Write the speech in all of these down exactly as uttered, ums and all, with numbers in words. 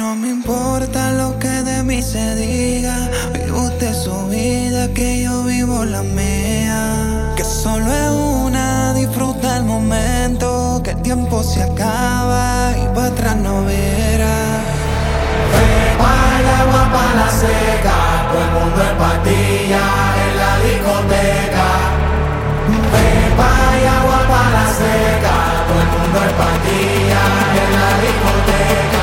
No me importa lo que de mí se diga, vive usted su vida, que yo vivo la mía. Que solo es una, disfruta el momento, que el tiempo se acaba y para atrás no verá. Pepa y agua pa' la seca, todo el mundo es pastilla en la discoteca. Pepa y agua pa' la seca, todo el mundo es pastilla en la discoteca.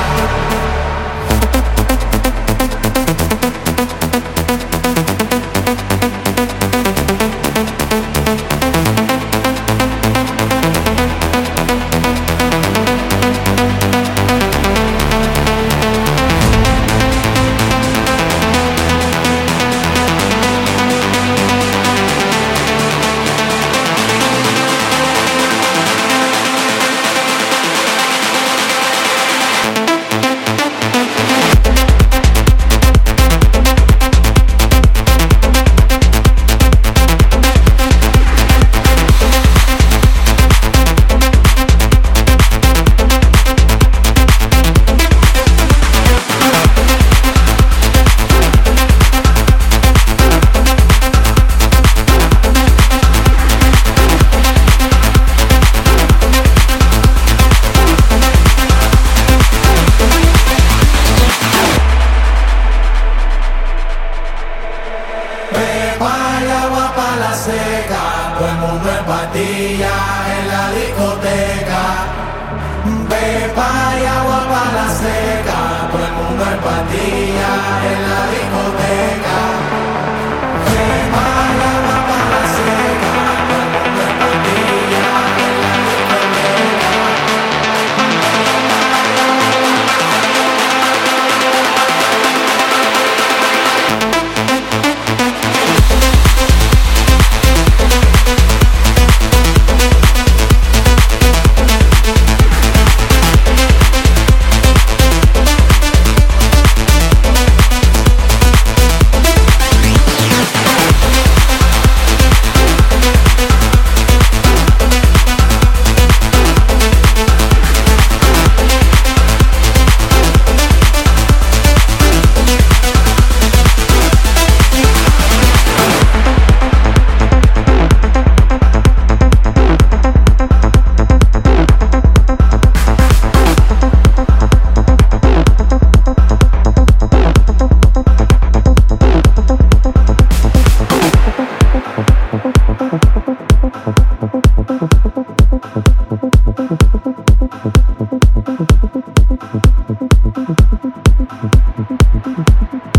Seca, todo el mundo en patilla en la discoteca. Pepa y agua pa' la seca, todo el mundo en patilla en la discoteca. Pepa y agua pa' la seca, todo el mundo en patilla en la discoteca. Thank you.